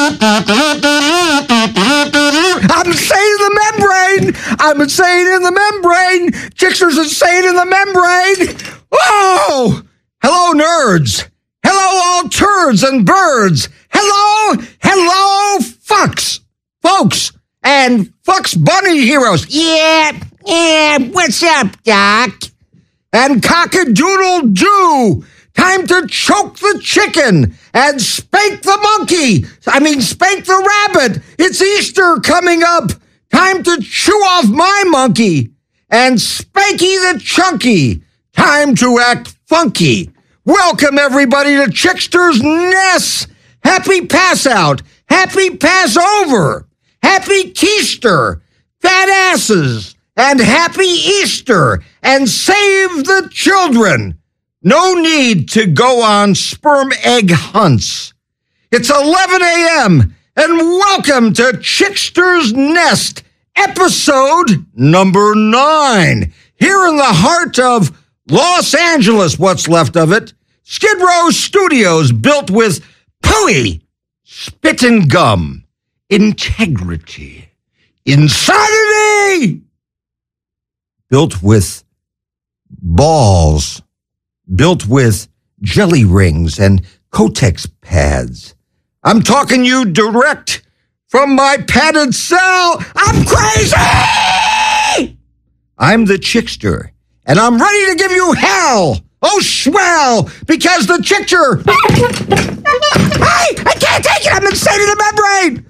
I'm insane in the membrane. I'm insane in the membrane. Chickster's insane in the membrane. Oh, hello, nerds. Hello, all turds and birds. Hello, folks, and Fox Bunny heroes. Yeah, what's up, Doc? And cock-a-doodle-doo. Time to choke the chicken and spank the monkey. Spank the rabbit. It's Easter coming up. Time to chew off my monkey. And Spanky the Chunky. Time to act funky. Welcome, everybody, to Chickster's Nest. Happy pass out. Happy Passover. Happy Keister. Fat asses. And happy Easter. And save the children. No need to go on sperm egg hunts. It's 11 a.m. and welcome to Chickster's Nest, episode number 9. Here in the heart of Los Angeles, what's left of it, Skid Row Studios, built with pooey, spit and gum, integrity, insanity, built with balls, built with jelly rings and Kotex pads. I'm talking you direct from my padded cell. I'm crazy! I'm the Chickster, and I'm ready to give you hell. Oh, swell, because the Chickster... Hey, I can't take it. I'm insane in the membrane.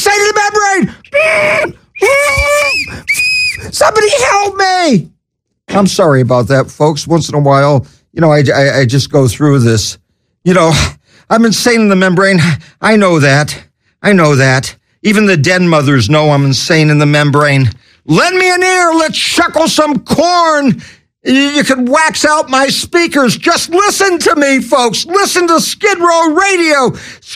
Somebody help me. I'm sorry about that, folks. Once in a while, I just go through this. I'm insane in the membrane. I know that. Even the den mothers know I'm insane in the membrane. Lend me an ear. Let's shuckle some corn. You can wax out my speakers. Just listen to me, folks. Listen to Skid Row Radio,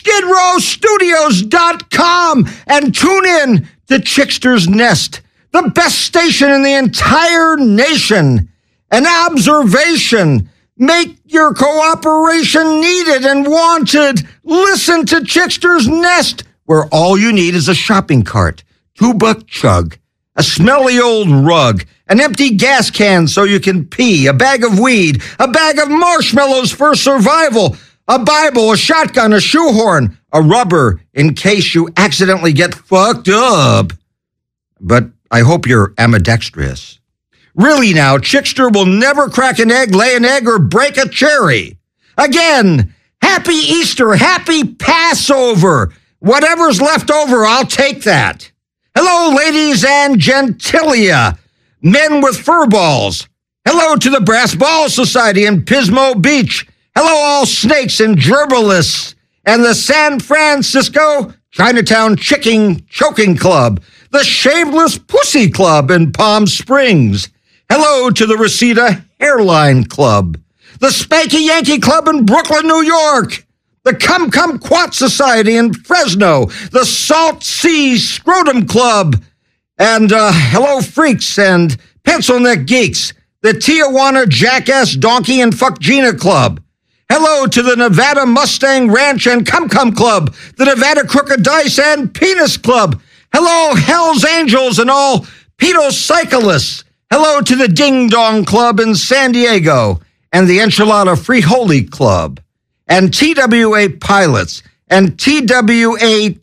skidrowstudios.com, and tune in to Chickster's Nest, the best station in the entire nation. An observation. Make your cooperation needed and wanted. Listen to Chickster's Nest, where all you need is a shopping cart, $2 chug, a smelly old rug, an empty gas can so you can pee, a bag of weed, a bag of marshmallows for survival, a Bible, a shotgun, a shoehorn, a rubber in case you accidentally get fucked up. But I hope you're ambidextrous. Really now, Chickster will never crack an egg, lay an egg, or break a cherry. Again, happy Easter, happy Passover. Whatever's left over, I'll take that. Hello, ladies and gentilia, men with fur balls. Hello to the Brass Ball Society in Pismo Beach. Hello, all snakes and gerbilists, and the San Francisco Chinatown Choking Club, the Shameless Pussy Club in Palm Springs. Hello to the Reseda Hairline Club, the Spanky Yankee Club in Brooklyn, New York, the Cum Quat Society in Fresno, the Salt Sea Scrotum Club, and hello, freaks and pencil neck geeks, the Tijuana Jackass Donkey and Fuck Gina Club. Hello to the Nevada Mustang Ranch and Cum Club, the Nevada Crooked Dice and Penis Club. Hello, Hell's Angels and all pedocyclists. Hello to the Ding Dong Club in San Diego and the Enchilada Frijoles Club and TWA Pilots and TWAT.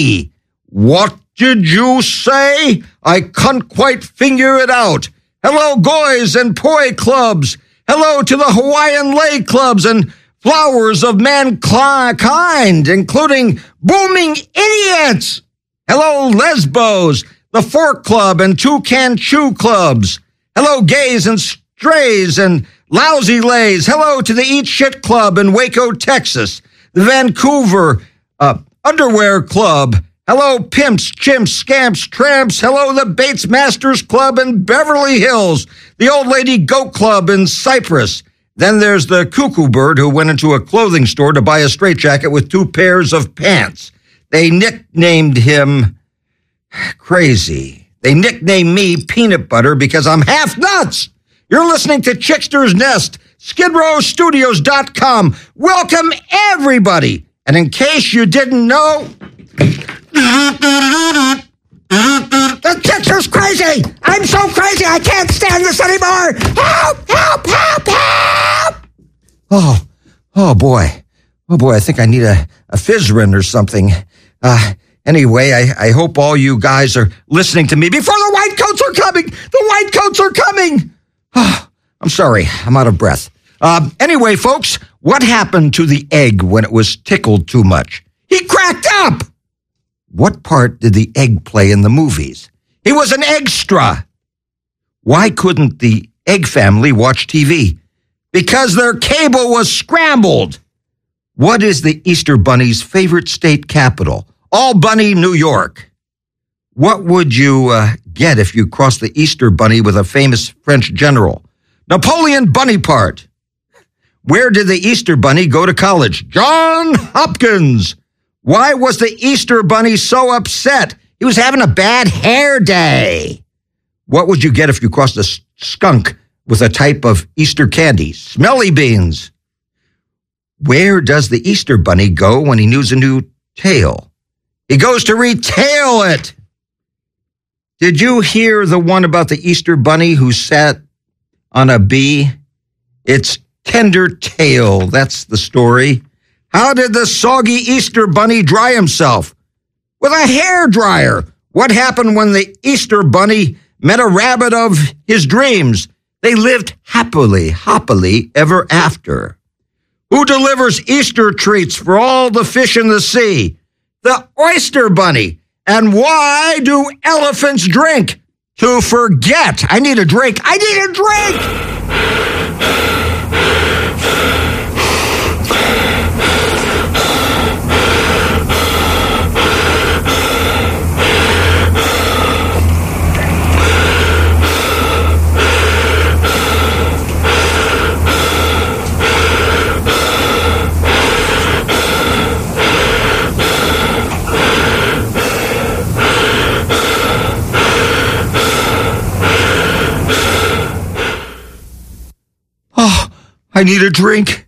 What did you say? I can't quite figure it out. Hello, Goys and Poi Clubs. Hello to the Hawaiian Lay Clubs and Flowers of Mankind, including Booming Idiots. Hello, Lesbos, the Fork Club and Toucan Chew Clubs. Hello, gays and strays and lousy lays. Hello to the Eat Shit Club in Waco, Texas. The Vancouver Underwear Club. Hello, pimps, chimps, scamps, tramps. Hello, the Bates Masters Club in Beverly Hills. The Old Lady Goat Club in Cyprus. Then there's the Cuckoo Bird who went into a clothing store to buy a straitjacket with 2 pairs of pants. They nicknamed him Crazy. They nicknamed me Peanut Butter because I'm half nuts. You're listening to Chickster's Nest, skidrowstudios.com. Welcome, everybody. And in case you didn't know, this anymore! Help! Help! Help! Help! Oh boy. Oh boy, I think I need a Fizrin or something. Anyway, I hope all you guys are listening to me before the white coats are coming! The white coats are coming! I'm sorry, I'm out of breath. Anyway, folks, what happened to the egg when it was tickled too much? He cracked up! What part did the egg play in the movies? He was an extra! Why couldn't the Egg family watch TV? Because their cable was scrambled! What is the Easter Bunny's favorite state capital? Albany, New York. What would you get if you crossed the Easter Bunny with a famous French general? Napoleon Bonaparte. Where did the Easter Bunny go to college? Johns Hopkins. Why was the Easter Bunny so upset? He was having a bad hair day. What would you get if you crossed a skunk with a type of Easter candy? Smelly beans. Where does the Easter Bunny go when he needs a new tail? He goes to retail it. Did you hear the one about the Easter Bunny who sat on a bee? It's tender tail. That's the story. How did the soggy Easter Bunny dry himself? With a hair dryer. What happened when the Easter Bunny met a rabbit of his dreams? They lived happily ever after. Who delivers Easter treats for all the fish in the sea? The Oyster Bunny. And why do elephants drink? To forget. I need a drink. I need a drink! I need a drink.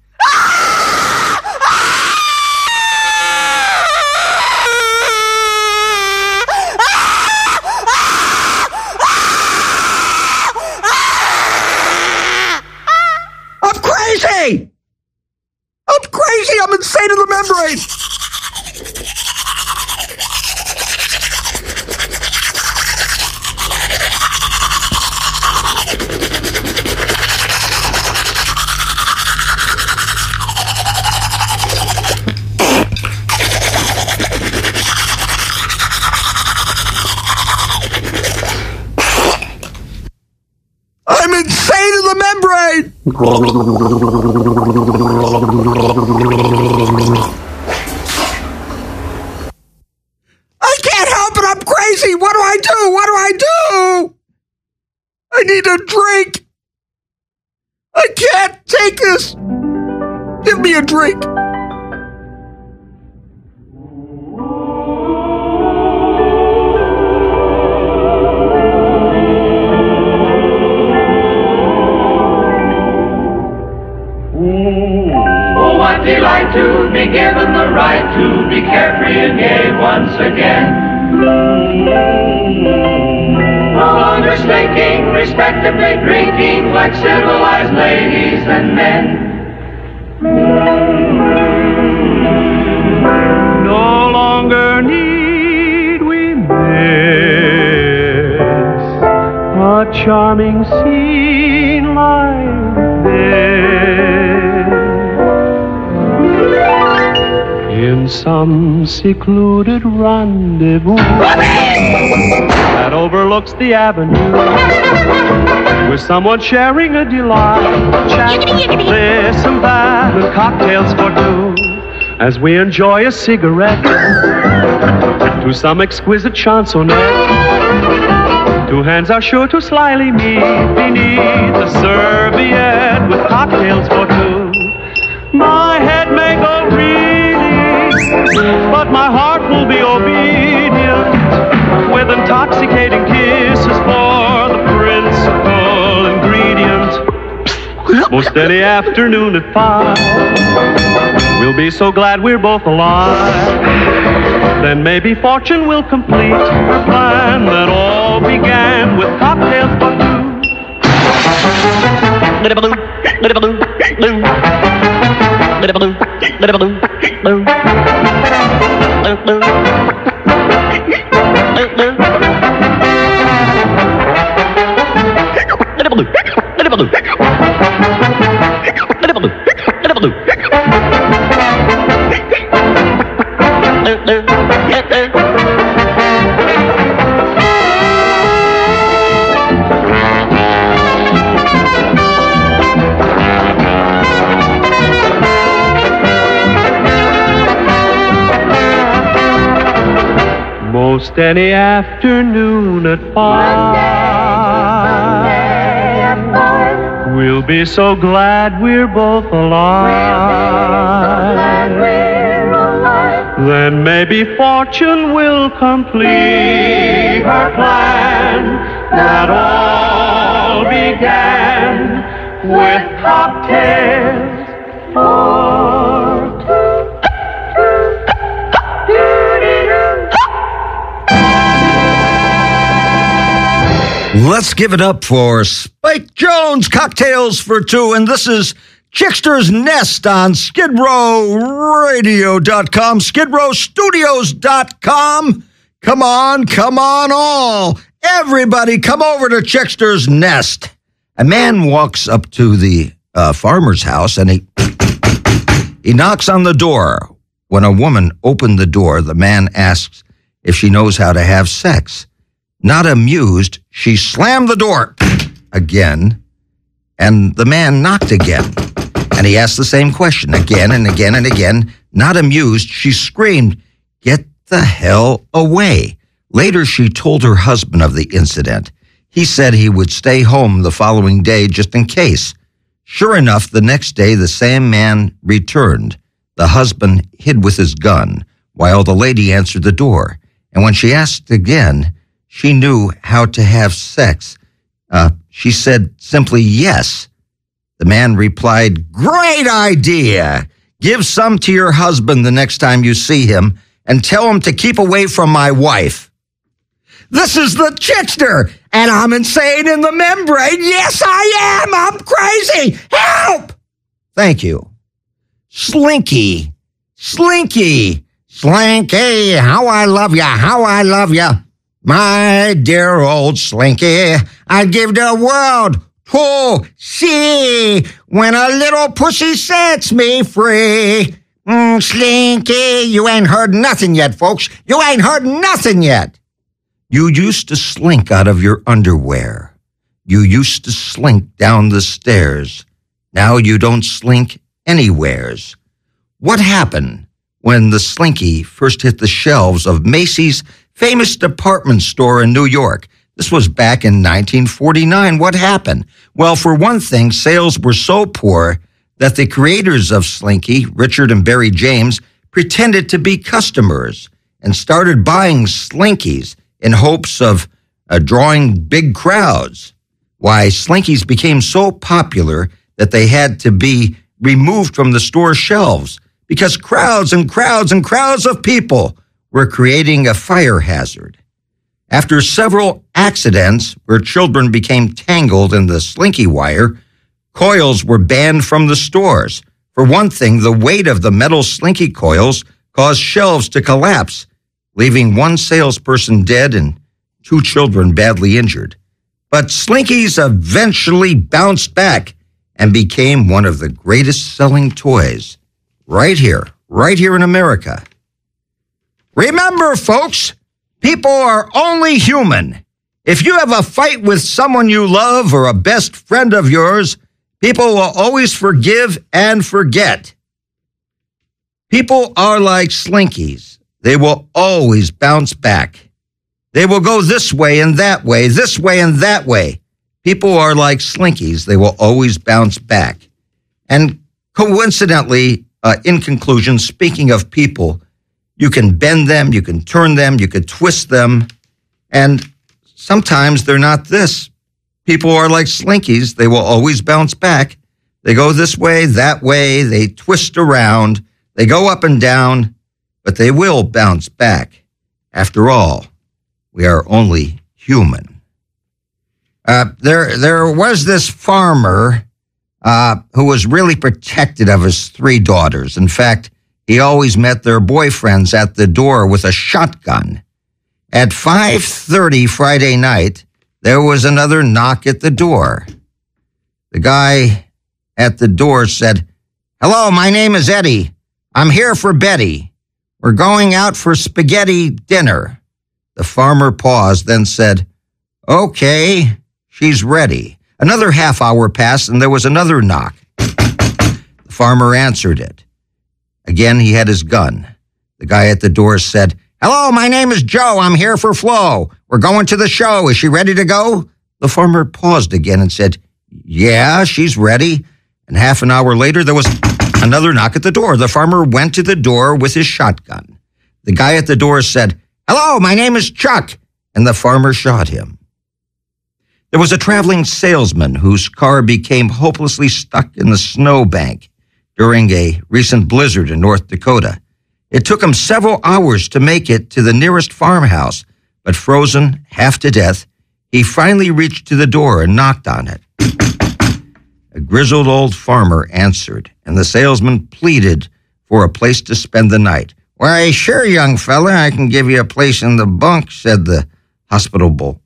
I'm crazy! I'm crazy! I'm insane in the membrane! I'm insane in the membrane! I can't help it! I'm crazy! What do I do? What do I do? I need a drink! I can't take this! Give me a drink! Delight to be given the right to be carefree and gay once again. No longer slinking, respectably drinking like civilized ladies and men. No longer need we miss a charming scene like this. In some secluded rendezvous that overlooks the avenue, with someone sharing a delight, chat, this and that, and cocktails for two, as we enjoy a cigarette to some exquisite chansonette. Two hands are sure to slyly meet beneath the serviette with cocktails for two. My head may go reeling, but my heart will be obedient, with intoxicating kisses for the principal ingredient. Most any afternoon at 5, we'll be so glad we're both alive. Then maybe fortune will complete her plan that all began with cocktails for two. Most any afternoon at 5, we'll be so glad we're both alive. Then maybe fortune will complete her plan that all began with cocktails for two. Let's give it up for Spike Jones, Cocktails for Two. And this is Chickster's Nest on SkidRowRadio.com, SkidRowStudios.com. Come on, all. Everybody, come over to Chickster's Nest. A man walks up to the farmer's house and he knocks on the door. When a woman opened the door, the man asks if she knows how to have sex. Not amused, she slammed the door again, and the man knocked again. And he asked the same question again and again and again. Not amused, she screamed, "Get the hell away." Later, she told her husband of the incident. He said he would stay home the following day just in case. Sure enough, the next day, the same man returned. The husband hid with his gun while the lady answered the door. And when she asked again, she knew how to have sex. She said simply yes. The man replied, "Great idea. Give some to your husband the next time you see him and tell him to keep away from my wife." This is the Chickster, and I'm insane in the membrane. Yes, I am. I'm crazy. Help! Thank you. Slinky, Slinky, how I love ya, how I love ya. My dear old Slinky, I'd give the world to see when a little pussy sets me free. Slinky, you ain't heard nothing yet, folks. You ain't heard nothing yet. You used to slink out of your underwear. You used to slink down the stairs. Now you don't slink anywheres. What happened when the Slinky first hit the shelves of Macy's famous department store in New York? This was back in 1949. What happened? Well, for one thing, sales were so poor that the creators of Slinky, Richard and Barry James, pretended to be customers and started buying Slinkies in hopes of drawing big crowds. Why, Slinkies became so popular that they had to be removed from the store shelves because crowds and crowds and crowds of people were creating a fire hazard. After several accidents where children became tangled in the Slinky wire, coils were banned from the stores. For one thing, the weight of the metal Slinky coils caused shelves to collapse, leaving one salesperson dead and 2 children badly injured. But Slinkies eventually bounced back and became one of the greatest selling toys right here in America. Remember, folks, people are only human. If you have a fight with someone you love or a best friend of yours, people will always forgive and forget. People are like Slinkies. They will always bounce back. They will go this way and that way, this way and that way. People are like Slinkies. They will always bounce back. And coincidentally, in conclusion, speaking of people, you can bend them, you can turn them, you can twist them, and sometimes they're not this. People are like Slinkies. They will always bounce back. They go this way, that way, they twist around, they go up and down, but they will bounce back. After all, we are only human. There was this farmer who was really protective of his 3 daughters. In fact, he always met their boyfriends at the door with a shotgun. At 5:30 Friday night, there was another knock at the door. The guy at the door said, "Hello, my name is Eddie. I'm here for Betty. We're going out for spaghetti dinner." The farmer paused, then said, "Okay, she's ready." Another half hour passed, and there was another knock. The farmer answered it. Again, he had his gun. The guy at the door said, "Hello, my name is Joe. I'm here for Flo. We're going to the show. Is she ready to go?" The farmer paused again and said, "Yeah, she's ready." And half an hour later, there was another knock at the door. The farmer went to the door with his shotgun. The guy at the door said, "Hello, my name is Chuck." And the farmer shot him. There was a traveling salesman whose car became hopelessly stuck in the snowbank during a recent blizzard in North Dakota. It took him several hours to make it to the nearest farmhouse, but frozen half to death, he finally reached to the door and knocked on it. A grizzled old farmer answered, and the salesman pleaded for a place to spend the night. "Why, sure, young fella, I can give you a place in the bunk," said the hospitable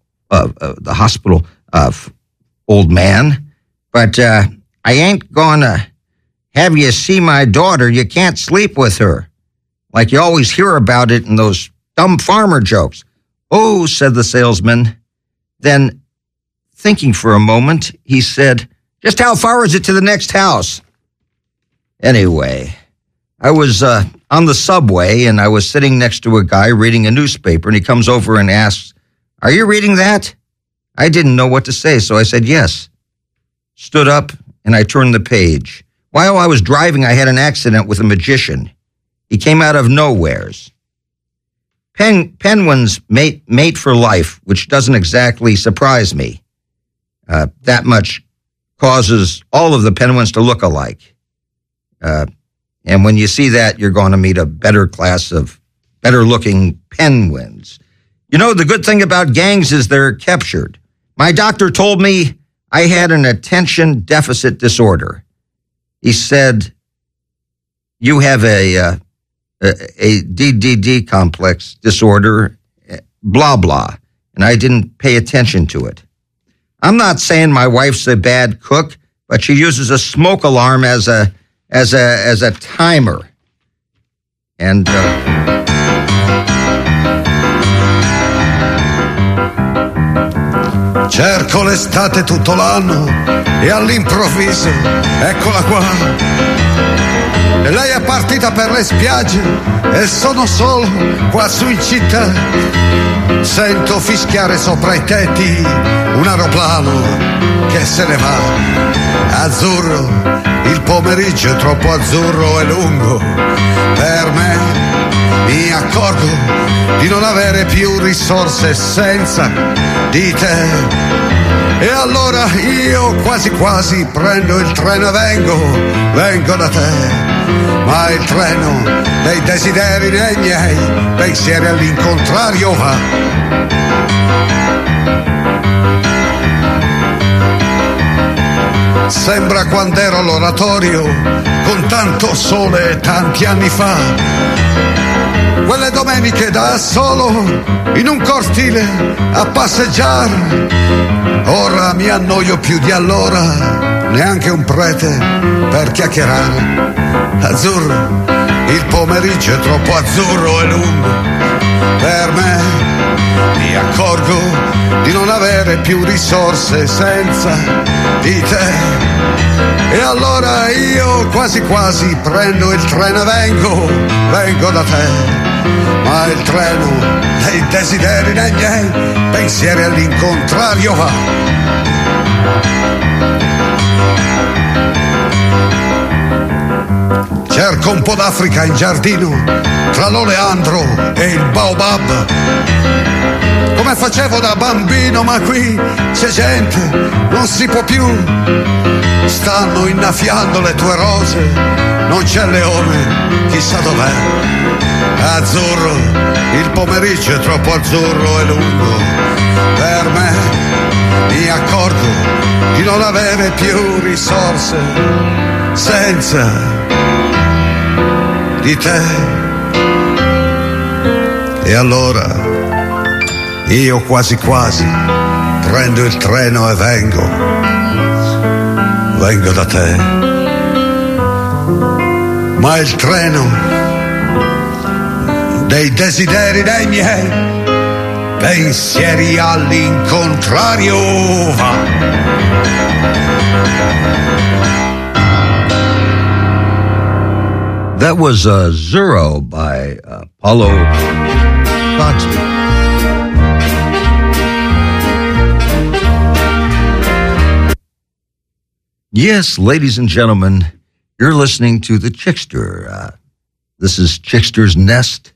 old man. "But I ain't going to have you see my daughter. You can't sleep with her, like you always hear about it in those dumb farmer jokes." "Oh," said the salesman. Then, thinking for a moment, he said, "Just how far is it to the next house?" Anyway, I was on the subway, and I was sitting next to a guy reading a newspaper, and he comes over and asks, "Are you reading that?" I didn't know what to say, so I said yes. Stood up, and I turned the page. While I was driving, I had an accident with a magician. He came out of nowheres. Penguins mate for life, which doesn't exactly surprise me. That much causes all of the penguins to look alike. And when you see that, you're going to meet a better class of better-looking penguins. You know, the good thing about gangs is they're captured. My doctor told me I had an attention deficit disorder. He said, "You have a DDD complex disorder, blah, blah." And I didn't pay attention to it. I'm not saying my wife's a bad cook, but she uses a smoke alarm as a timer. And cerco l'estate tutto l'anno e all'improvviso eccola qua. E lei è partita per le spiagge e sono solo qua su in città. Sento fischiare sopra i tetti un aeroplano che se ne va. Azzurro, il pomeriggio è troppo azzurro e lungo per me. Mi accorgo di non avere più risorse senza di te. E allora io quasi quasi prendo il treno e vengo da te. Ma il treno dei desideri nei miei pensieri all'incontrario va. Sembra quando ero all'oratorio con tanto sole tanti anni fa. Quelle domeniche da solo in un cortile a passeggiare. Ora mi annoio più di allora, neanche un prete per chiacchierare. Azzurro, il pomeriggio è troppo azzurro e lungo per me. Mi accorgo di non avere più risorse senza di te. E allora io quasi quasi prendo il treno e vengo da te. Ma il treno dei desideri nei miei pensieri all'incontrario va. Cerco un po' d'Africa in giardino, tra l'oleandro e il baobab. Come facevo da bambino, ma qui c'è gente, non si può più. Stanno innaffiando le tue rose, non c'è leone, chissà dov'è. Azzurro, il pomeriggio è troppo azzurro e lungo per me. Mi accorgo di non avere più risorse senza di te. E allora io quasi quasi prendo il treno e vengo da te. Ma il treno dei desideri dei miei pensieri all'incontrario va. That was Zero by Paulo Conti. Yes, ladies and gentlemen, you're listening to The Chickster. This is Chickster's Nest,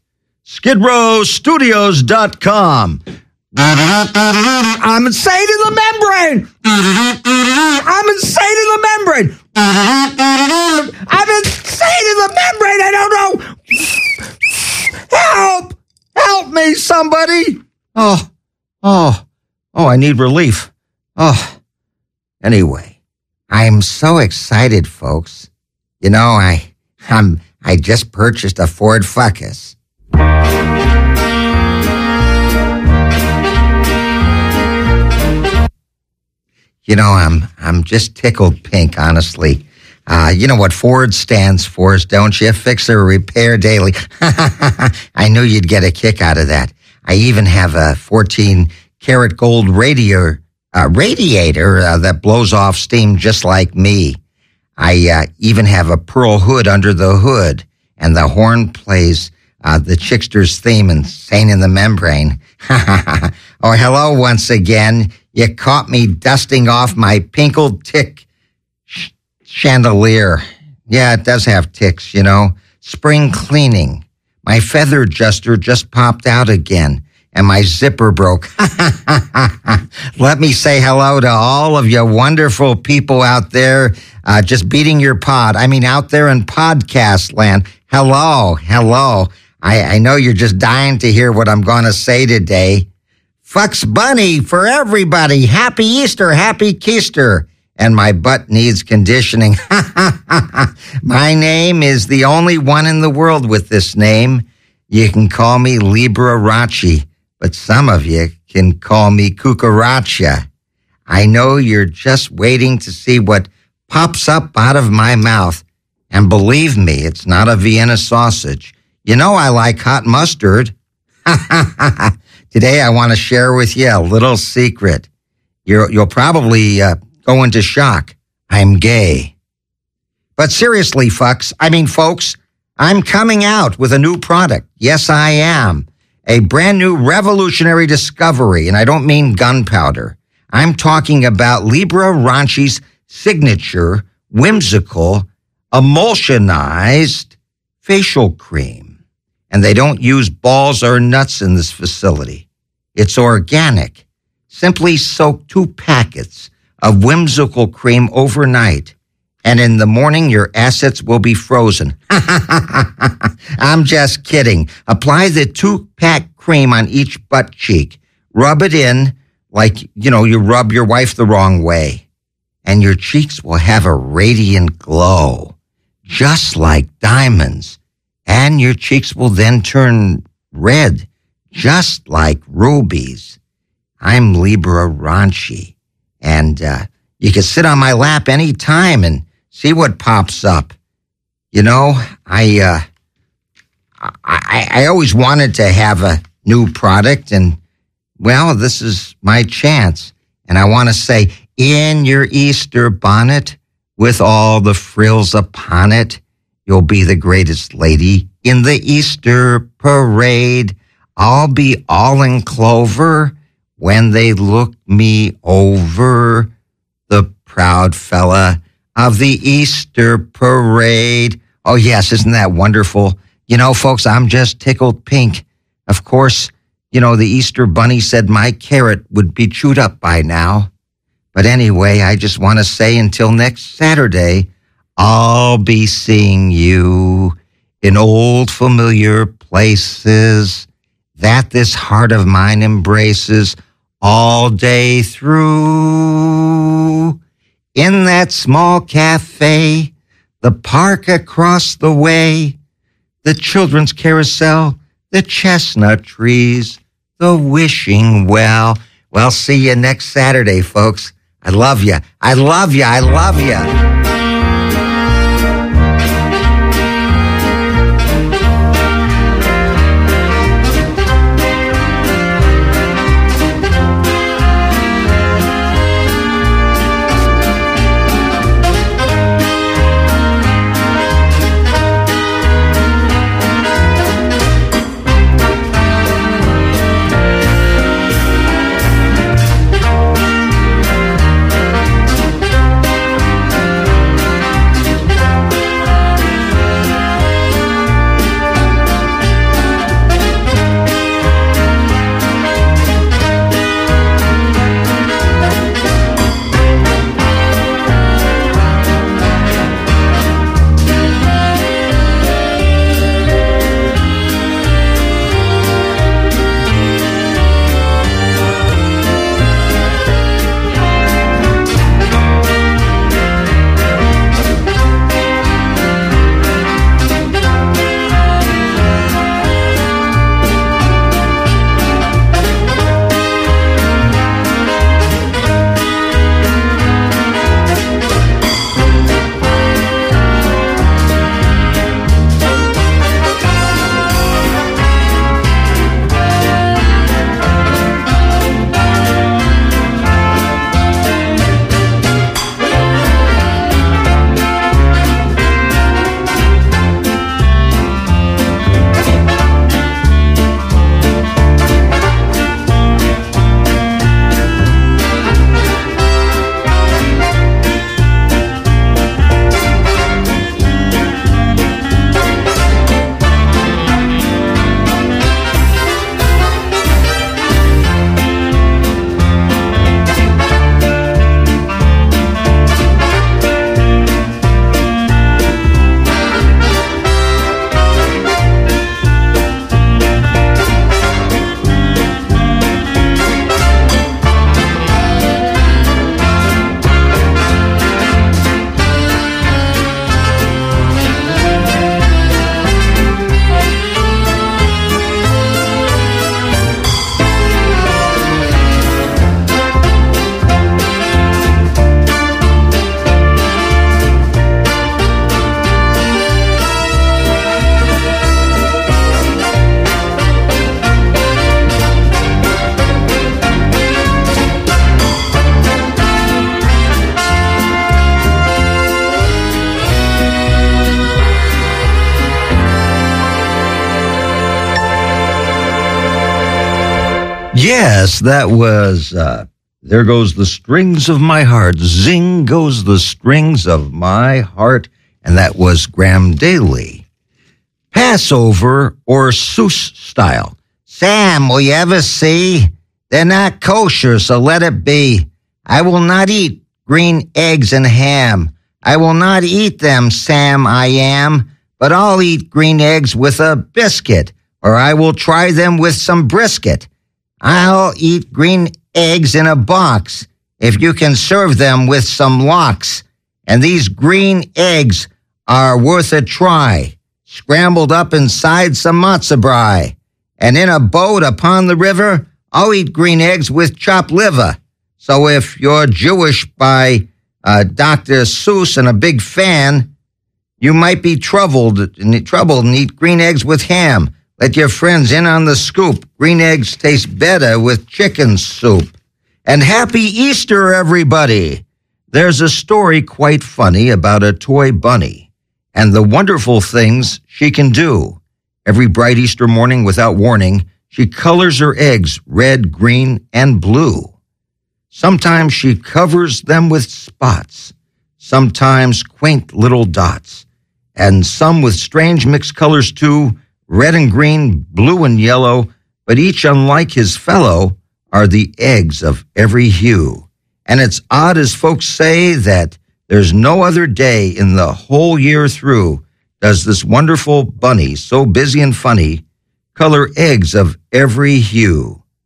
SkidrowStudios.com. I'm insane in the membrane! I'm insane in the membrane! I'm insane in the membrane! I don't know! Help! Help me, somebody! Oh, I need relief. Oh, anyway. I'm so excited, folks. You know, I just purchased a Ford Focus. You know, I'm just tickled pink, honestly. You know what Ford stands for, don't you? Fixer, repair daily. I knew you'd get a kick out of that. I even have a 14-karat gold radiator that blows off steam just like me. I even have a pearl hood under the hood, and the horn plays the Chickster's theme, Insane in the Membrane. Oh, hello once again. You caught me dusting off my pinkled tick chandelier. Yeah, it does have ticks, you know. Spring cleaning. My feather adjuster just popped out again, and my zipper broke. Let me say hello to all of you wonderful people out there just beating your pod. I mean, out there in podcast land. Hello. I know you're just dying to hear what I'm going to say today. Fucks Bunny for everybody. Happy Easter, happy Keister. And my butt needs conditioning. My name is the only one in the world with this name. You can call me Liberace, but some of you can call me Cucaracha. I know you're just waiting to see what pops up out of my mouth. And believe me, it's not a Vienna sausage. You know I like hot mustard. Today I want to share with you a little secret. You'll probably go into shock. I'm gay. But seriously, folks, I'm coming out with a new product. Yes, I am. A brand new revolutionary discovery, and I don't mean gunpowder. I'm talking about Liberace's signature, whimsical, emulsionized facial cream. And they don't use balls or nuts in this facility. It's organic. Simply soak 2 packets of whimsical cream overnight, and in the morning your assets will be frozen. I'm just kidding. Apply the 2-pack cream on each butt cheek. Rub it in like, you rub your wife the wrong way. And your cheeks will have a radiant glow, just like diamonds. And your cheeks will then turn red, just like rubies. I'm Liberace. And you can sit on my lap anytime and see what pops up. You know, I always wanted to have a new product, and, well, this is my chance. And I want to say, in your Easter bonnet, with all the frills upon it, you'll be the greatest lady in the Easter parade. I'll be all in clover when they look me over, the proud fella of the Easter parade. Oh, yes, isn't that wonderful? You know, folks, I'm just tickled pink. Of course, the Easter bunny said my carrot would be chewed up by now. But anyway, I just want to say until next Saturday, I'll be seeing you in old familiar places that this heart of mine embraces. all day through. In that small cafe, the park across the way, the children's carousel, the chestnut trees, the wishing well. Well, see you next Saturday, folks. I love you. I love you. I love you. Yes, that was There Goes the Strings of My Heart. Zing goes the strings of my heart. And that was Graham Daly. Passover or Seuss style. Sam, will you ever see? They're not kosher, so let it be. I will not eat green eggs and ham. I will not eat them, Sam, I am. But I'll eat green eggs with a biscuit, or I will try them with some brisket. I'll eat green eggs in a box if you can serve them with some lox. And these green eggs are worth a try, scrambled up inside some matzo brie. And in a boat upon the river, I'll eat green eggs with chopped liver. So if you're Jewish by Dr. Seuss and a big fan, you might be troubled and eat green eggs with ham. Let your friends in on the scoop. Green eggs taste better with chicken soup. And happy Easter, everybody. There's a story quite funny about a toy bunny and the wonderful things she can do. Every bright Easter morning without warning, she colors her eggs red, green, and blue. Sometimes she covers them with spots, sometimes quaint little dots, and some with strange mixed colors too, red and green, blue and yellow, but each unlike his fellow are the eggs of every hue. And it's odd as folks say that there's no other day in the whole year through does this wonderful bunny, so busy and funny, color eggs of every hue.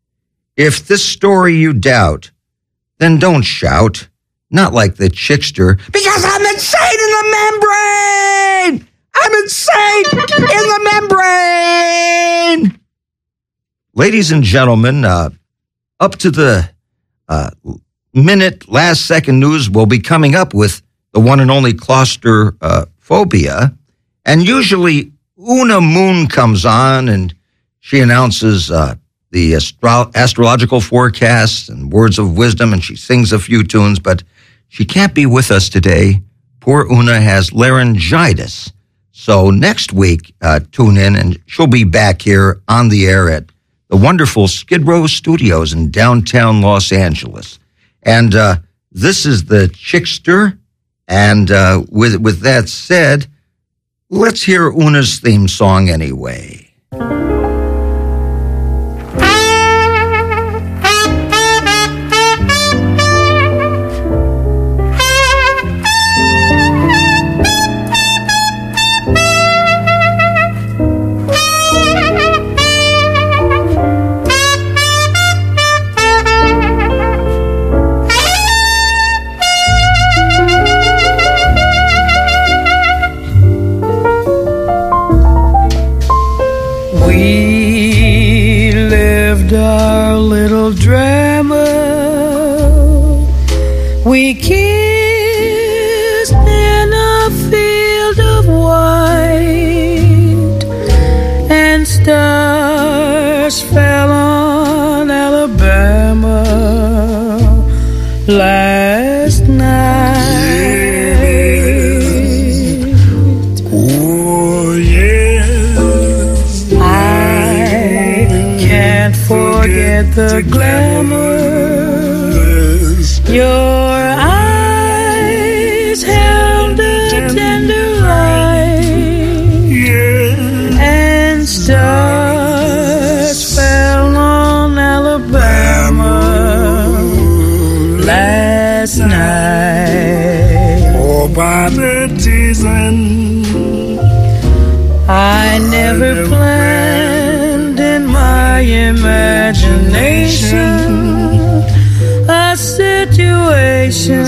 If this story you doubt, then don't shout. Not like the Chickster, because I'm insane in the membrane! I'm insane in the membrane! Ladies and gentlemen, up to the minute, last second news will be coming up with the one and only claustrophobia. And usually Una Moon comes on and she announces the astrological forecasts and words of wisdom, and she sings a few tunes, but she can't be with us today. Poor Una has laryngitis. So next week, tune in, and she'll be back here on the air at the wonderful Skid Row Studios in downtown Los Angeles. And this is the Chickster. And with that said, let's hear Una's theme song anyway. We kissed in a field of white, and stars fell on Alabama last night. Oh, yes. I can't forget the glamour. Your eyes held a tender light, yeah. And stars fell on Alabama last night. Oh, by the season, I never planned in my imagination a situation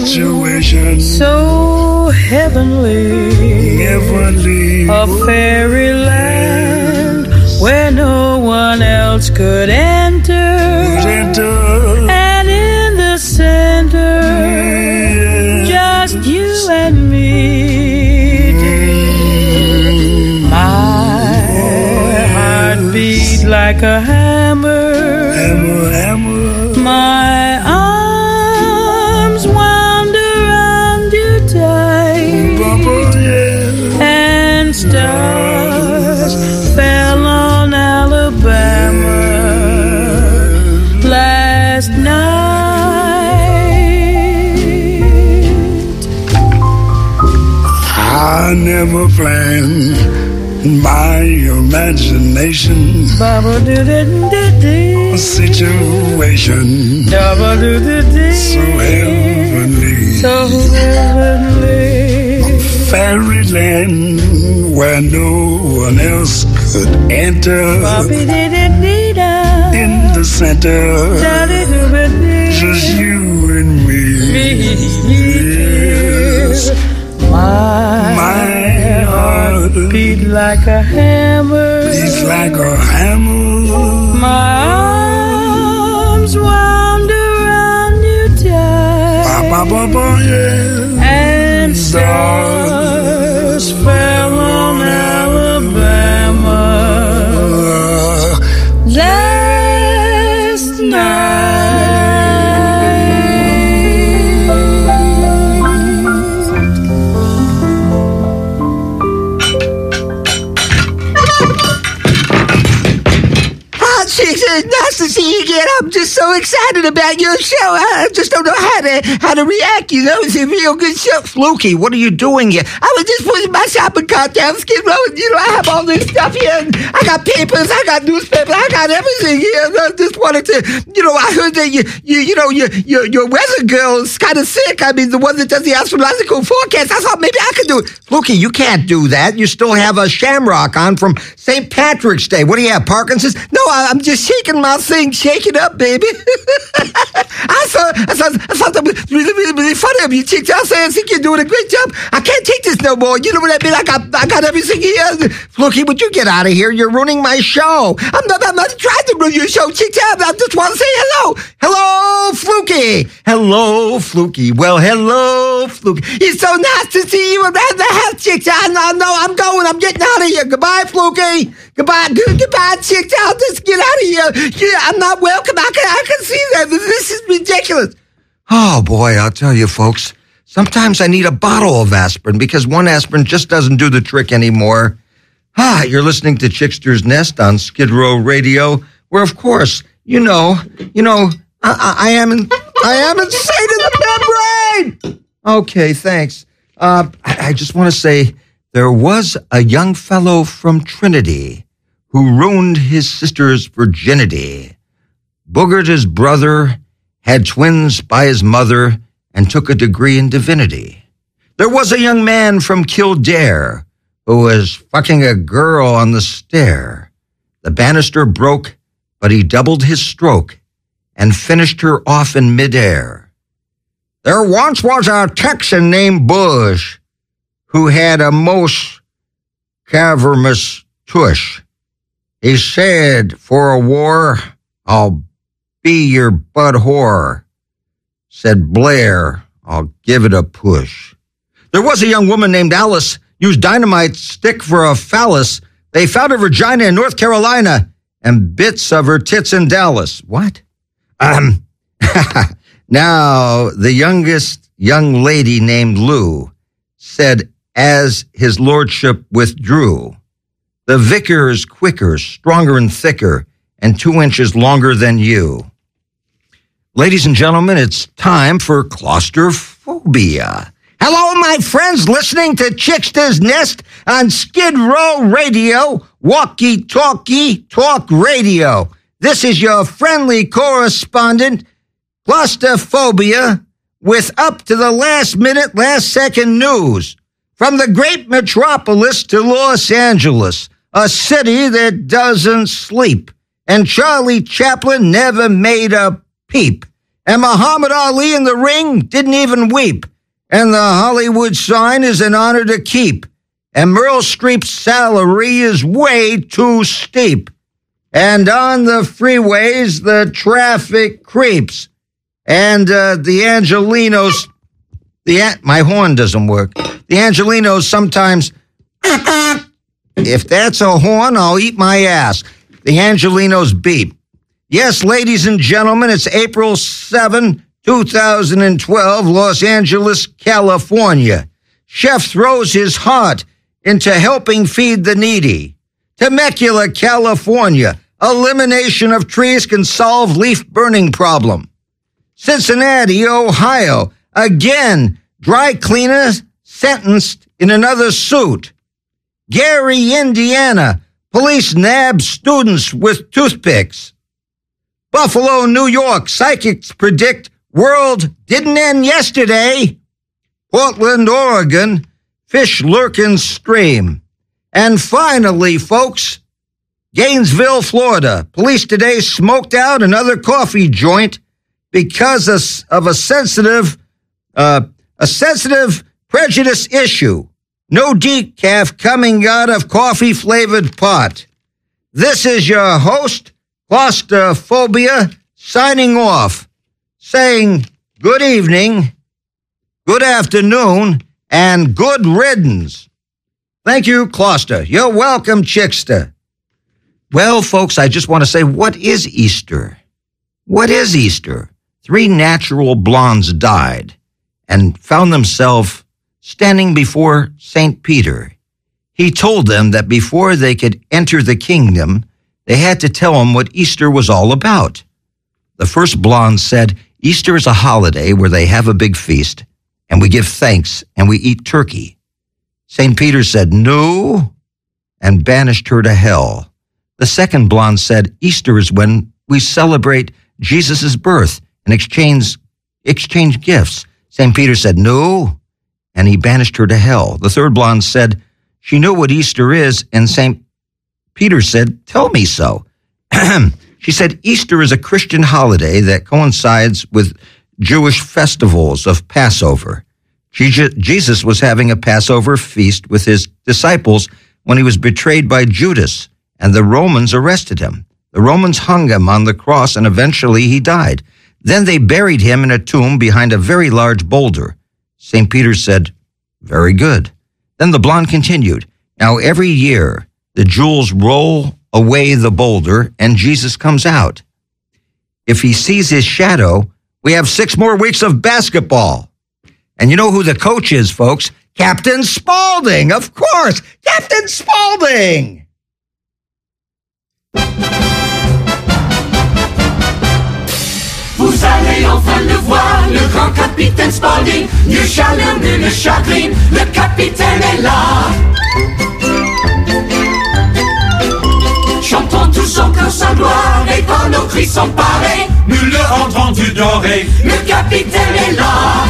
so heavenly, a fairyland where no one else could enter, and in the center, just you and me, dear. My heart beat like a hammer, my arms wound around you tight, and stars fell on Alabama last night. I never planned in my imagination a situation so heavenly, fairyland where no one else could enter, in the center, just you and me. Yes. My heart beat like a hammer, my arms wound around you tight, and stars fell on Alabama last night. It's nice to see you again. I'm just so excited about your show. I just don't know how to react. You know, it's a real good show. Fluky, what are you doing here? I was just putting my shopping cart down, Skid Row, and I have all this stuff here. And I got papers, I got newspapers, I got everything here. And I just wanted to, I heard that your weather girl is kind of sick. I mean, the one that does the astrological forecast. I thought maybe I could do it. Fluky, you can't do that. You still have a shamrock on from St. Patrick's Day. What do you have, Parkinson's? No, I'm just shaking my thing, shake it up, baby. I thought that was really funny of you, chicks. I think you're doing a great job. I can't take this no more. You know what I mean? I got everything here. Fluky, would you get out of here? You're ruining my show. I'm not trying to ruin your show, chicks. I just want to say hello. Hello, Fluky. Hello, Fluky. Well, hello, Fluky. It's so nice to see you around the house, chicks. I know. I'm going. I'm getting out of here. Goodbye, Fluky. Goodbye, chicks. I'll just get out of here. Yeah, I'm not welcome. I can see that. This is ridiculous. Oh, boy, I'll tell you, folks. Sometimes I need a bottle of aspirin because one aspirin just doesn't do the trick anymore. You're listening to Chickster's Nest on Skid Row Radio, where, of course, I am insane in the membrane. Okay, thanks. I just want to say there was a young fellow from Trinity who ruined his sister's virginity, boogered his brother, had twins by his mother, and took a degree in divinity. There was a young man from Kildare who was fucking a girl on the stair. The banister broke, but he doubled his stroke and finished her off in midair. There once was a Texan named Bush who had a most cavernous tush. He said, for a war, I'll be your bud whore. Said Blair, I'll give it a push. There was a young woman named Alice, used dynamite stick for a phallus. They found her vagina in North Carolina and bits of her tits in Dallas. What? Now, the youngest young lady named Lou said, as his lordship withdrew, the vicar is quicker, stronger and thicker, and 2 inches longer than you. Ladies and gentlemen, it's time for claustrophobia. Hello, my friends, listening to Chickster's Nest on Skid Row Radio, walkie-talkie talk radio. This is your friendly correspondent, Claustrophobia, with up to the last minute, last second news. From the great metropolis to Los Angeles, a city that doesn't sleep. And Charlie Chaplin never made a peep. And Muhammad Ali in the ring didn't even weep. And the Hollywood sign is an honor to keep. And Meryl Streep's salary is way too steep. And on the freeways, the traffic creeps. And the Angelinos, my horn doesn't work. The Angelinos sometimes, if that's a horn, I'll eat my ass. The Angelinos beep. Yes, ladies and gentlemen, it's April 7, 2012, Los Angeles, California. Chef throws his heart into helping feed the needy. Temecula, California. Elimination of trees can solve leaf burning problem. Cincinnati, Ohio. Again, dry cleaner sentenced in another suit. Gary, Indiana. Police nab students with toothpicks. Buffalo, New York. Psychics predict world didn't end yesterday. Portland, Oregon. Fish lurk in stream. And finally, folks, Gainesville, Florida. Police today smoked out another coffee joint because of a sensitive prejudice issue. No decaf coming out of coffee-flavored pot. This is your host, Claustrophobia, signing off, saying good evening, good afternoon, and good riddance. Thank you, Clauster. You're welcome, Chickster. Well, folks, I just want to say, what is Easter? What is Easter? 3 natural blondes died and found themselves standing before St. Peter. He told them that before they could enter the kingdom, they had to tell him what Easter was all about. The first blonde said, Easter is a holiday where they have a big feast, and we give thanks, and we eat turkey. St. Peter said, no, and banished her to hell. The second blonde said, Easter is when we celebrate Jesus' birth and exchange gifts. St. Peter said, no, and he banished her to hell. The third blonde said, she knew what Easter is, and St. Peter said, tell me so. She said Easter is a Christian holiday that coincides with Jewish festivals of Passover. Jesus was having a Passover feast with his disciples when he was betrayed by Judas, and the Romans arrested him. The Romans hung him on the cross, and eventually he died. Then they buried him in a tomb behind a very large boulder. St. Peter said, "Very good." Then the blonde continued, "Now every year the Jews roll away the boulder and Jesus comes out. If he sees his shadow, we have 6 more weeks of basketball." And you know who the coach is, folks? Captain Spaulding, of course. Captain Spaulding. Vous allez enfin le voir, le grand capitaine Spaulding. Nul chaleur, nulle chagrine, le capitaine est là. Chantons tous encore sa gloire et par nos cris s'emparer. Nous le rendrons du doré, le capitaine est là.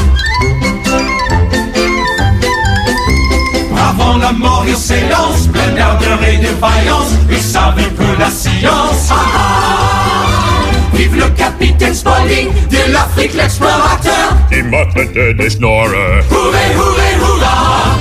Avant la mort il s'élance, plein d'ardeur et de vaillance. Il savait que la science. Vive le capitaine Spaulding, de l'Afrique l'explorateur. Die Matte des Snorre. Hurré, hurré, hurrah.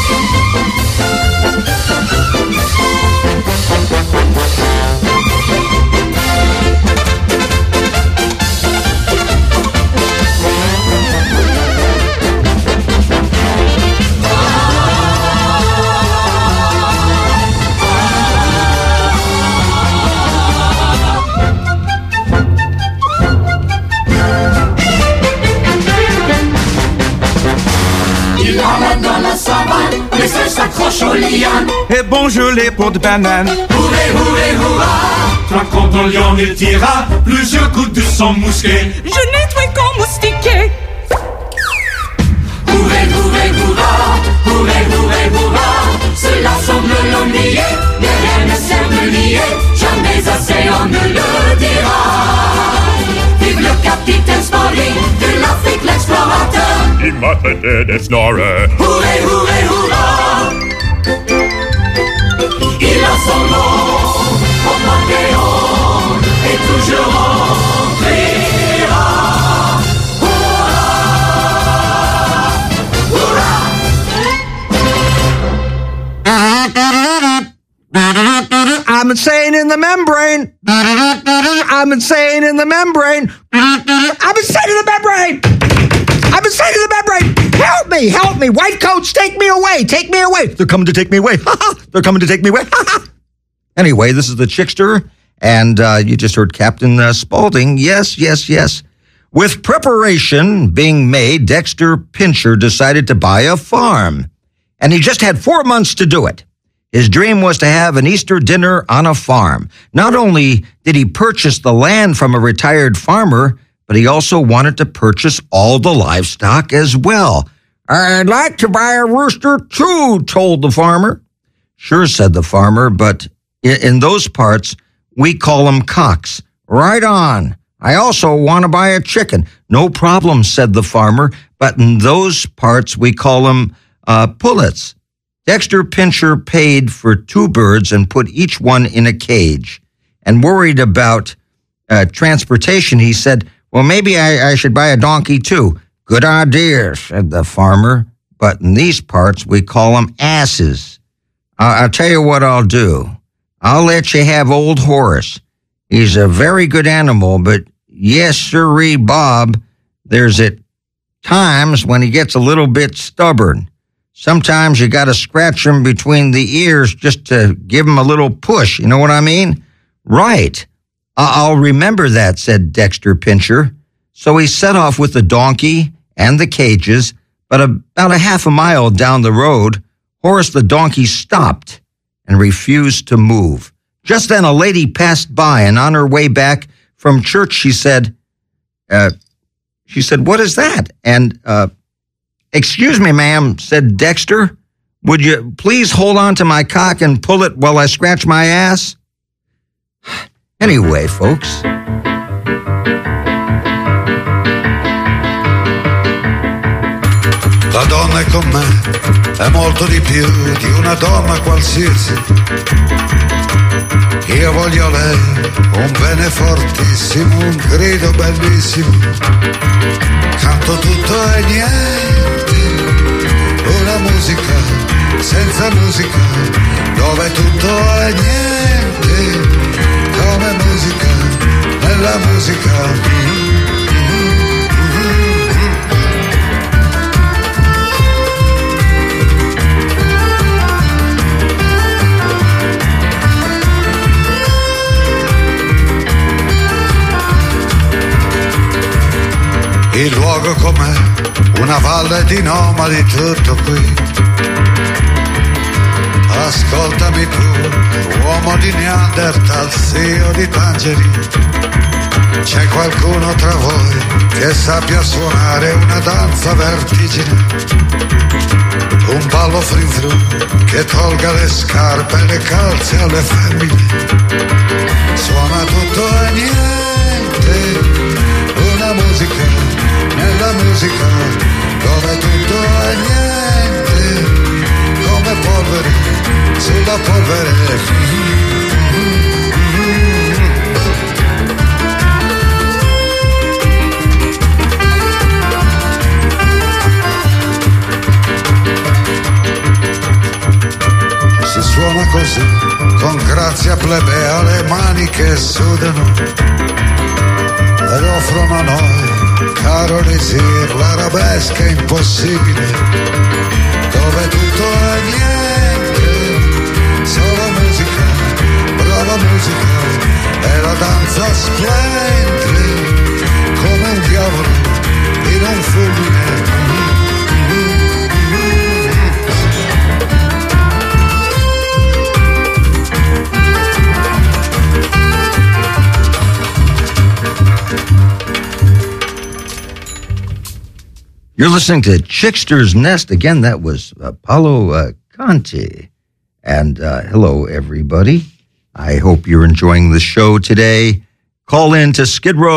Les ailes s'accrochent aux lianes. Et bon gelé pour de bananes. Hurré, hurré, hurrah. Toi contre le lion il tira plusieurs coups de son mousquet. Je nettoie comme moustiquet. Hurré, hurré, hurrah. Hurré, hurré, hurrah. Cela semble l'ennuyer, mais rien ne sert de nier. Jamais assez on ne le dira. Vive le capitaine Spaulding, de l'Afrique l'explorateur. Die Matte des Snorre. Hurré, hurré, hurrah. Il a son nom, au Panthéon, et toujours on criera. Hurrah, hurrah. I'm insane in the membrane. I'm insane in the membrane. I'm insane in the membrane. I'm insane in the membrane. Help me, help me. White coats, take me away. Take me away. They're coming to take me away. They're coming to take me away. Anyway, this is the Chickster, and you just heard Captain Spaulding. Yes, yes, yes. With preparation being made, Dexter Pincher decided to buy a farm, and he just had 4 months to do it. His dream was to have an Easter dinner on a farm. Not only did he purchase the land from a retired farmer, but he also wanted to purchase all the livestock as well. "I'd like to buy a rooster too," told the farmer. "Sure," said the farmer, "but in those parts, we call them cocks." "Right on. I also want to buy a chicken." "No problem," said the farmer, "but in those parts, we call them pullets." Dexter Pincher paid for 2 birds and put each one in a cage. And worried about transportation, he said, "Well, maybe I should buy a donkey too." "Good idea," said the farmer, "but in these parts we call them asses. I'll tell you what I'll do. I'll let you have old Horace. He's a very good animal, but yes, sirree, Bob, there's at times when he gets a little bit stubborn. Sometimes you got to scratch him between the ears just to give him a little push. You know what I mean?" "Right. I'll remember that," said Dexter Pincher. So he set off with the donkey and the cages, but about a half a mile down the road, Horace the donkey stopped and refused to move. Just then a lady passed by, and on her way back from church, she said, "What is that?" And, "Excuse me, ma'am," said Dexter. "Would you please hold on to my cock and pull it while I scratch my ass?" Anyway, folks. La donna è con me, è molto di più di una donna qualsiasi. Io voglio lei, un bene fortissimo, un grido bellissimo, canto tutto e niente, una musica senza musica, dove tutto è niente, come musica, nella musica. Il luogo com'è, una valle di nomadi, tutto qui. Ascoltami tu, uomo di Neanderthal, zio di Tangeri. C'è qualcuno tra voi che sappia suonare una danza vertigine, un ballo frin-fru che tolga le scarpe e le calze alle femmine. Suona tutto e niente, una musica nella musica, dove tutto è niente, come polvere sulla polvere. Si suona così, con grazia plebea, le mani che sudano ed offrono a noi, caro Lisir, l'arabesca impossibile, dove tutto è niente, solo musica, brava musica, e la danza splende, come un diavolo in un fulmine. You're listening to Chickster's Nest. Again, that was Paolo Conte. And hello, everybody. I hope you're enjoying the show today. Call in to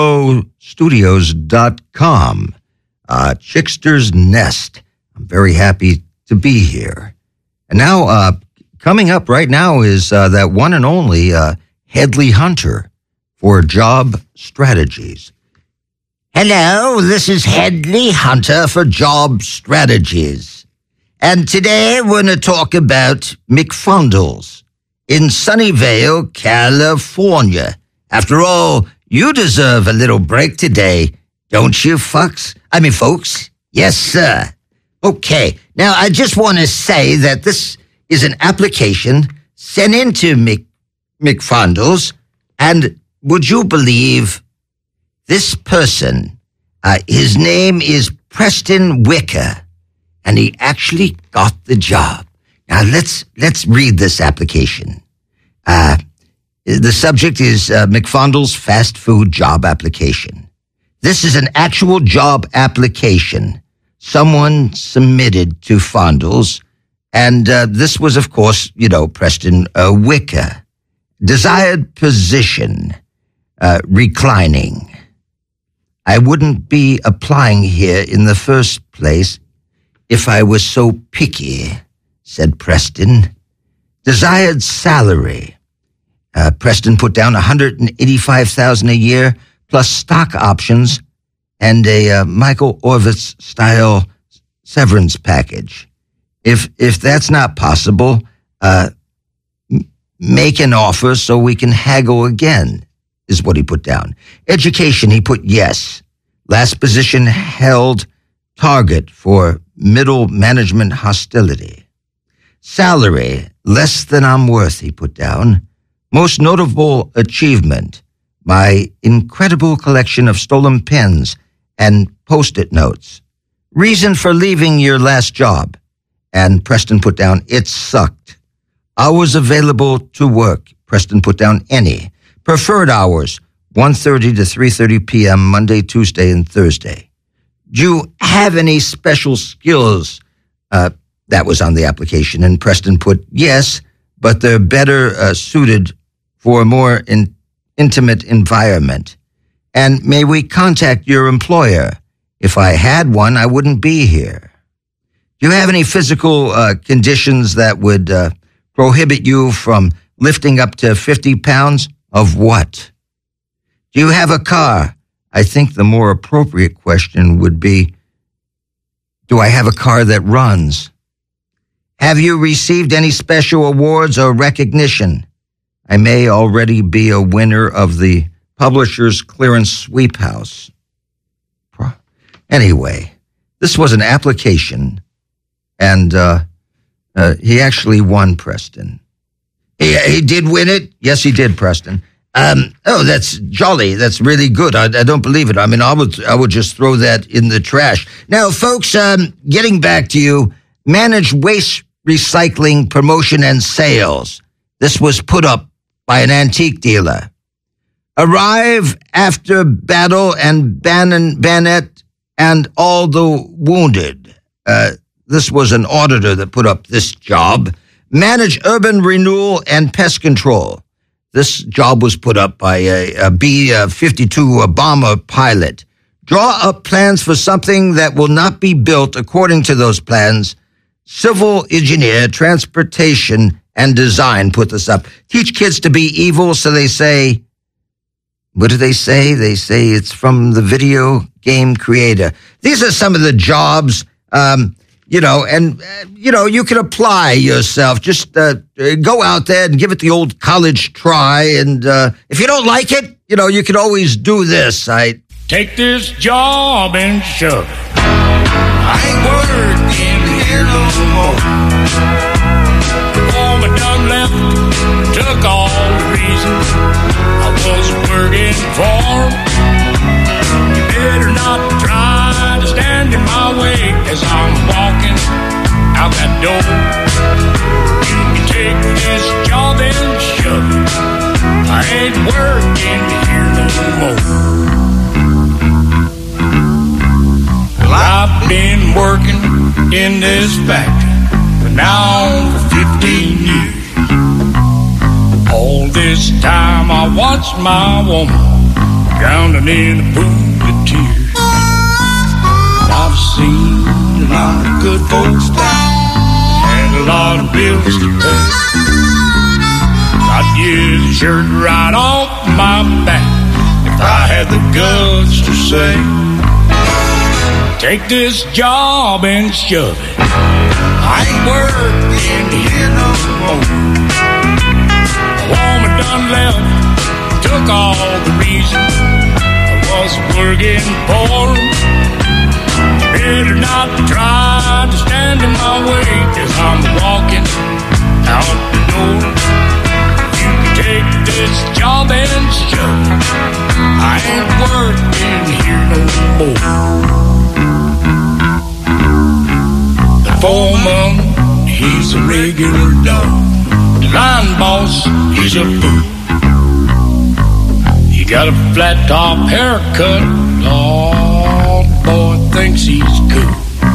skidrowstudios.com. Chickster's Nest. I'm very happy to be here. And now, coming up right now is that one and only Hedley Hunter for Job Strategies. Hello, this is Hedley Hunter for Job Strategies. And today we're going to talk about McFondles in Sunnyvale, California. After all, you deserve a little break today, don't you, folks? Yes, sir. Okay, now I just want to say that this is an application sent into McFondles, and would you believe this person, his name is Preston Wicker, and he actually got the job. Now let's read this application. The subject is McFondles fast food job application. This is an actual job application. Someone submitted to Fondles, and this was, of course, Preston Wicker. Desired position, reclining. I wouldn't be applying here in the first place if I was so picky, said Preston. Desired salary. Preston put down $185,000 a year plus stock options and a Michael Orvitz style severance package. If that's not possible, make an offer so we can haggle again, is what he put down. Education, he put yes. Last position held, target for middle management hostility. Salary, less than I'm worth, he put down. Most notable achievement, my incredible collection of stolen pens and Post-it notes. Reason for leaving your last job. And Preston put down, it sucked. Hours available to work, Preston put down any. Preferred hours, 1:30 to 3:30 p.m., Monday, Tuesday, and Thursday. Do you have any special skills? That was on the application. And Preston put yes, but they're better suited for a more intimate environment. And may we contact your employer? If I had one, I wouldn't be here. Do you have any physical conditions that would prohibit you from lifting up to 50 pounds? Of what? Do you have a car? I think the more appropriate question would be, do I have a car that runs? Have you received any special awards or recognition? I may already be a winner of the Publishers Clearance Sweep House. Anyway, this was an application, and he actually won, Preston. He did win it? Yes, he did, Preston. That's jolly. That's really good. I don't believe it. I mean, I would just throw that in the trash. Now, folks, getting back to you, manage waste recycling, promotion, and sales. This was put up by an antique dealer. Arrive after battle and bayonet and all the wounded. This was an auditor that put up this job. Manage urban renewal and pest control. This job was put up by a B-52 bomber pilot. Draw up plans for something that will not be built according to those plans. Civil engineer, transportation, and design put this up. Teach kids to be evil, so they say, what do they say? They say it's from the video game creator. These are some of the jobs, you can apply yourself. Just go out there and give it the old college try. And if you don't like it, you can always do this. Take this job and shove it. I ain't working here no more. Woman done left, took all the reason I was working for. You better not try to stand in my way as I'm walking out that door. You can take this job and shove it. I ain't working here no more. Well, I've been working in this factory for now for 15 years. All this time I watched my woman drowning in a pool of tears. I've seen a lot of good folks die and a lot of bills to pay. I'd get the shirt right off my back if I had the guts to say, take this job and shove it. I ain't working here no more. A woman done left, took all the reason I was working for. Better not try to stand in my way as I'm walking out the door. You can take this job and shove it. I ain't working here no more. The foreman, he's a regular dog. The line boss, he's a fool. He got a flat top haircut. Oh, the boy thinks he's cool.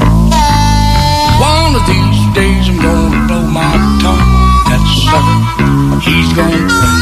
One of these days I'm gonna blow my top. That sucker, he's gonna play.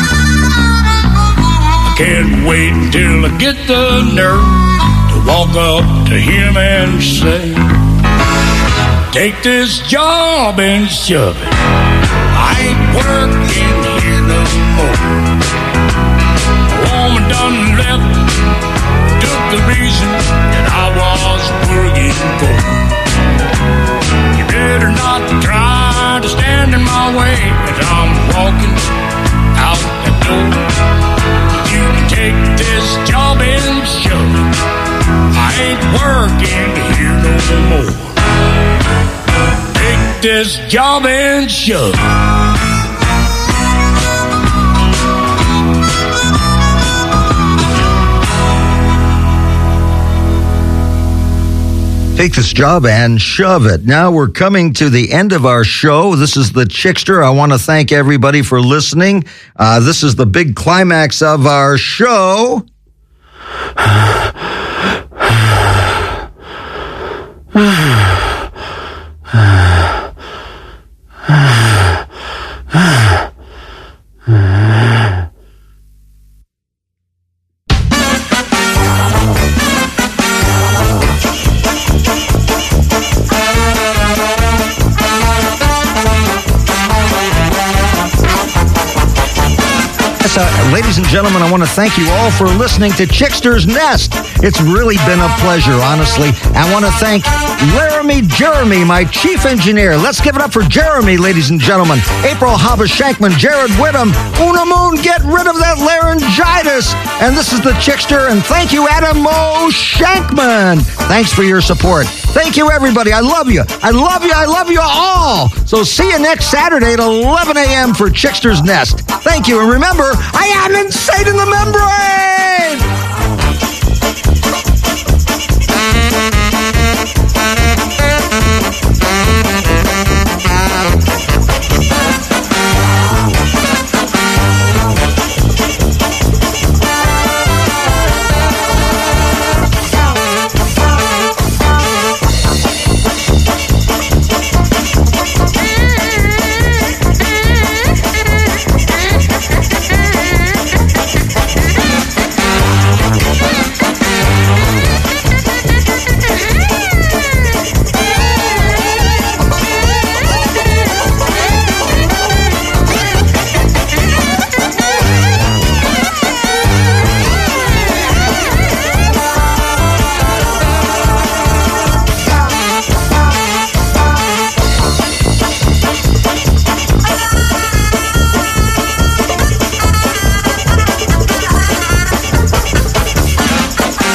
I can't wait until I get the nerve to walk up to him and say, take this job and shove it. I ain't working here no more. A woman done left, took the reason that I was working for. You better not try to stand in my way as I'm walking out the door. You can take this job and shove it. I ain't working here no more. Take this job and shove it. Take this job and shove it. Now we're coming to the end of our show. This is the Chickster. I want to thank everybody for listening. This is the big climax of our show. yes, ladies and gentlemen, I want to thank you all for listening to Chickster's Nest. It's really been a pleasure, honestly. I want to thank Jeremy, my chief engineer. Let's give it up for Jeremy, ladies and gentlemen. April Habas-Shankman, Jared Whittam, Una Moon, get rid of that laryngitis. And this is the Chickster, and thank you, Adam Mo Shankman. Thanks for your support. Thank you, everybody. I love you. I love you. I love you all. So see you next Saturday at 11 a.m. for Chickster's Nest. Thank you. And remember, I am insane in the membrane.